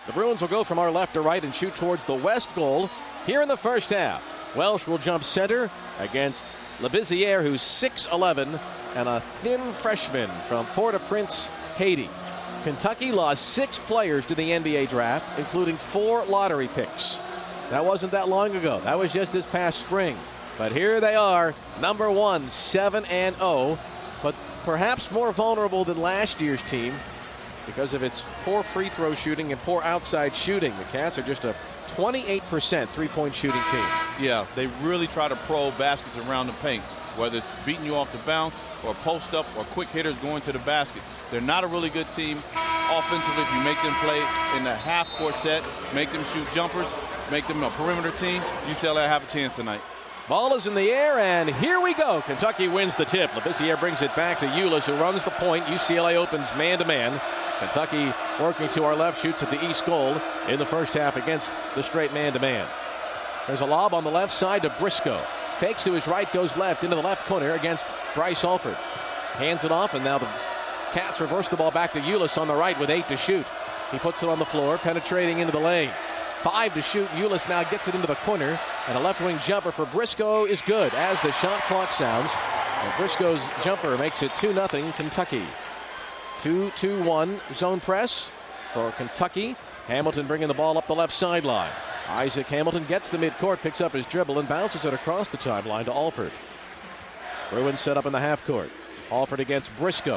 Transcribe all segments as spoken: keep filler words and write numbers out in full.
The Bruins will go from our left to right and shoot towards the west goal here in the first half. Welsh will jump center against Labissiere, who's six eleven and a thin freshman from Port-au-Prince, Haiti. Kentucky lost six players to the N B A draft, including four lottery picks. That wasn't that long ago. That was just this past spring. But here they are, number one, seven and oh, but perhaps more vulnerable than last year's team because of its poor free throw shooting and poor outside shooting. The Cats are just a twenty-eight percent three-point shooting team. Yeah, they really try to probe baskets around the paint, whether it's beating you off the bounce or post up or quick hitters going to the basket. They're not a really good team offensively if you make them play in the half-court set, make them shoot jumpers, make them a perimeter team. U C L A have a chance tonight. Ball is in the air, and here we go. Kentucky wins the tip. Labissiere brings it back to Ulis, who runs the point. U C L A opens man-to-man. Kentucky working to our left, shoots at the east goal in the first half against the straight man-to-man. There's a lob on the left side to Briscoe. Fakes to his right, goes left into the left corner against Bryce Alford. Hands it off, and now the Cats reverse the ball back to Ulis on the right with eight to shoot. He puts it on the floor, penetrating into the lane. Five to shoot. Ulis now gets it into the corner, and a left-wing jumper for Briscoe is good as the shot clock sounds. And Briscoe's jumper makes it two nothing Kentucky. two two one zone press for Kentucky. Hamilton bringing the ball up the left sideline. Isaac Hamilton gets the midcourt, picks up his dribble, and bounces it across the timeline to Alford. Bruins set up in the half court. Alford against Briscoe.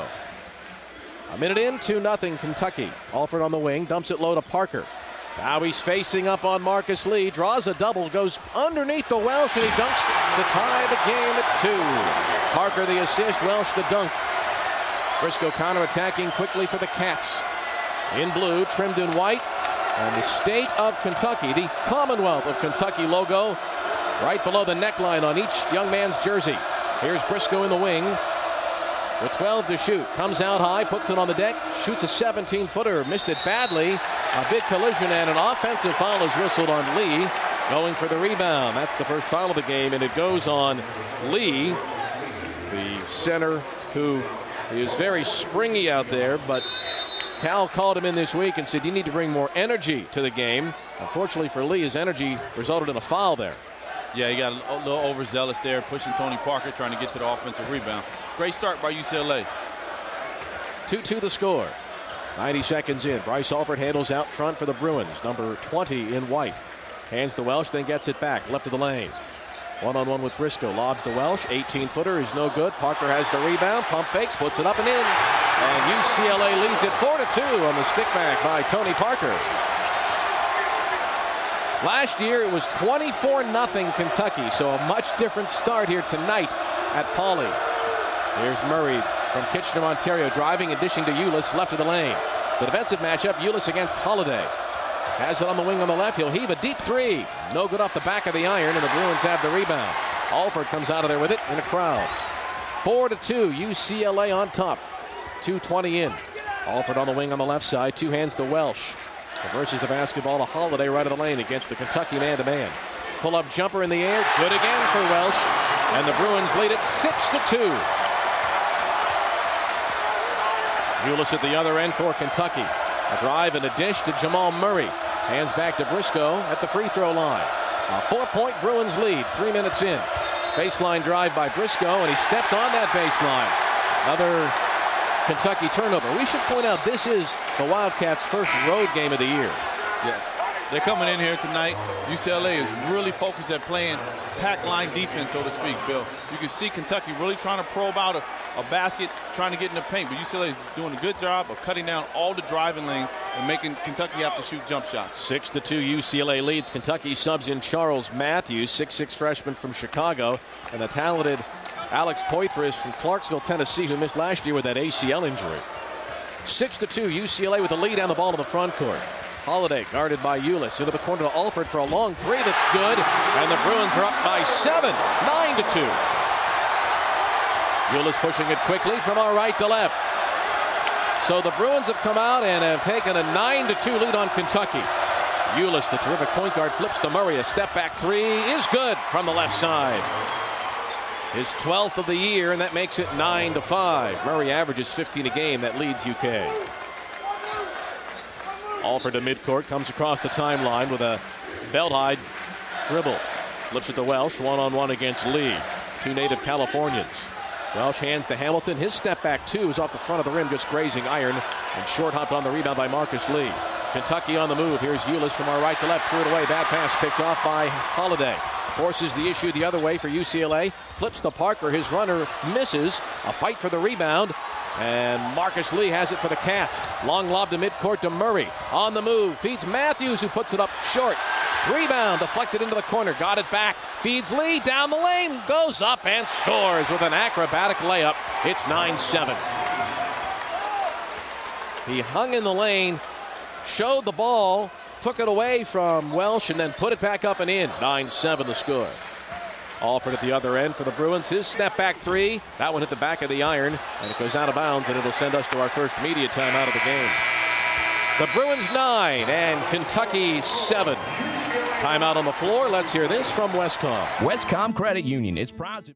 A minute in, two nothing Kentucky. Alford on the wing, dumps it low to Parker. Now he's facing up on Marcus Lee, draws a double, goes underneath the Welsh, and he dunks to tie the game at two. Parker the assist, Welsh the dunk. Briscoe counterattacking quickly for the Cats. In blue, trimmed in white, and the state of Kentucky, the Commonwealth of Kentucky logo, right below the neckline on each young man's jersey. Here's Briscoe in the wing with twelve to shoot. Comes out high, puts it on the deck, shoots a seventeen-footer, missed it badly. A big collision and an offensive foul is whistled on Lee, going for the rebound. That's the first foul of the game, and it goes on Lee, the center, who is very springy out there, but Cal called him in this week and said you need to bring more energy to the game. Unfortunately for Lee, his energy resulted in a foul there. Yeah, he got a little overzealous there, pushing Tony Parker, trying to get to the offensive rebound. Great start by U C L A. two two the score. ninety seconds in. Bryce Alford handles out front for the Bruins. Number twenty in white. Hands to Welsh, then gets it back. Left of the lane. One-on-one with Briscoe. Lobs to Welsh. eighteen-footer is no good. Parker has the rebound. Pump fakes, puts it up and in. And U C L A leads it four to two on the stick back by Tony Parker. Last year it was twenty-four nothing Kentucky, so a much different start here tonight at Pauley. Here's Murray from Kitchener, Ontario, driving and dishing to Ulis, left of the lane. The defensive matchup, Ulis against Holiday. Has it on the wing on the left. He'll heave a deep three. No good off the back of the iron, and the Bruins have the rebound. Alford comes out of there with it in a crowd. Four to two, U C L A on top. two twenty in. Alford on the wing on the left side. Two hands to Welsh. Reverses the basketball to Holiday right of the lane against the Kentucky man-to-man. Pull-up jumper in the air. Good again for Welsh. And the Bruins lead it six to two. Ulis at the other end for Kentucky. A drive and a dish to Jamal Murray. Hands back to Briscoe at the free throw line. A four-point Bruins lead, three minutes in. Baseline drive by Briscoe, and he stepped on that baseline. Another Kentucky turnover. We should point out this is the Wildcats' first road game of the year. Yeah. They're coming in here tonight. U C L A is really focused at playing pack line defense, so to speak, Bill. You can see Kentucky really trying to probe out a, a basket, trying to get in the paint, but U C L A is doing a good job of cutting down all the driving lanes and making Kentucky have to shoot jump shots. Six to two, U C L A leads. Kentucky subs in Charles Matthews, six six freshman from Chicago, and the talented Alex Poitras from Clarksville, Tennessee, who missed last year with that A C L injury. Six to two, U C L A with the lead down the ball to the front court. Holiday guarded by Ulis. Into the corner to Alford for a long three that's good. And the Bruins are up by seven. Nine to two. Ulis pushing it quickly from our right to left. So the Bruins have come out and have taken a nine to two lead on Kentucky. Ulis, the terrific point guard, flips to Murray. A step back three is good from the left side. His twelfth of the year, and that makes it nine to five. Murray averages fifteen a game. That leads U K. Alford to midcourt, comes across the timeline with a belt-high dribble. Flips it to Welsh, one-on-one against Lee. Two native Californians. Welsh hands to Hamilton. His step back two is off the front of the rim, just grazing iron. And short hopped on the rebound by Marcus Lee. Kentucky on the move. Here's Ulis from our right to left. Threw it away. Bad pass picked off by Holiday. Forces the issue the other way for U C L A. Flips to Parker. His runner misses. A fight for the rebound. And Marcus Lee has it for the Cats. Long lob to midcourt to Murray. On the move. Feeds Matthews, who puts it up short. Rebound deflected into the corner. Got it back. Feeds Lee down the lane. Goes up and scores with an acrobatic layup. It's nine seven. He hung in the lane, showed the ball, took it away from Welsh, and then put it back up and in. nine seven the score. Alford at the other end for the Bruins. His step back three. That one hit the back of the iron, and it goes out of bounds, and it'll send us to our first media timeout of the game. The Bruins nine and Kentucky seven. Timeout on the floor. Let's hear this from Westcom. Westcom Credit Union is proud to